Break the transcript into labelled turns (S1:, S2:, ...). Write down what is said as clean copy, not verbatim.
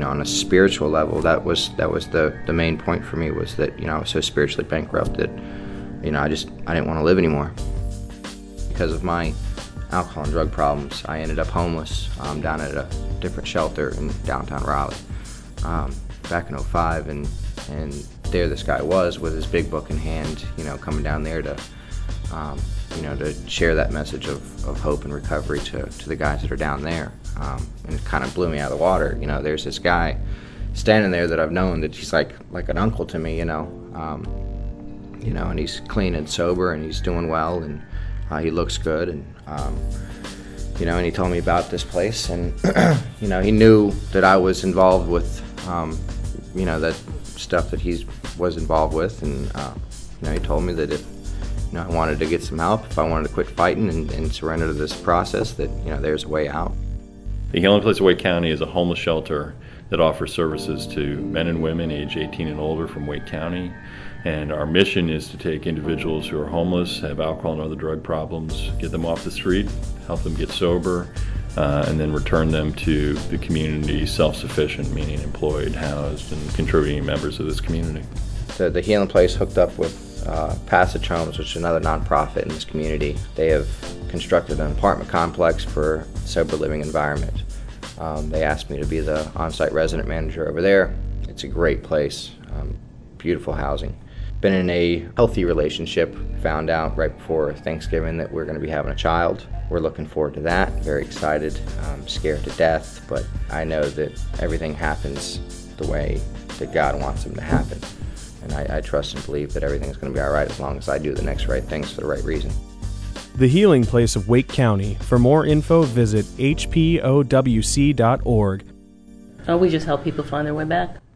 S1: on a spiritual level, that was the main point for me, was that, I was so spiritually bankrupt that, I didn't want to live anymore. Because of my alcohol and drug problems, I ended up homeless down at a different shelter in downtown Raleigh back in '05, and there this guy was with his big book in hand, coming down there to to share that message of hope and recovery to the guys that are down there. And it kind of blew me out of the water. There's this guy standing there that I've known, that he's like an uncle to me, and he's clean and sober, and he's doing well, and he looks good, and and he told me about this place, and he knew that I was involved with that stuff that he was involved with, and he told me that if I wanted to get some help, if I wanted to quit fighting and surrender to this process, that there's a way out.
S2: The Healing Place of Wake County is a homeless shelter that offers services to men and women age 18 and older from Wake County. And our mission is to take individuals who are homeless, have alcohol and other drug problems, get them off the street, help them get sober, and then return them to the community self-sufficient, meaning employed, housed, and contributing members of this community.
S1: The Healing Place hooked up with Passage Homes, which is another nonprofit in this community. They have constructed an apartment complex for a sober living environment. They asked me to be the on-site resident manager over there. It's a great place, beautiful housing. Been in a healthy relationship, found out right before Thanksgiving that we're going to be having a child. We're looking forward to that, very excited, scared to death, but I know that everything happens the way that God wants them to happen. And I trust and believe that everything's going to be all right as long as I do the next right things for the right reason.
S3: The Healing Place of Wake County. For more info, visit hpowc.org.
S4: We just help people find their way back.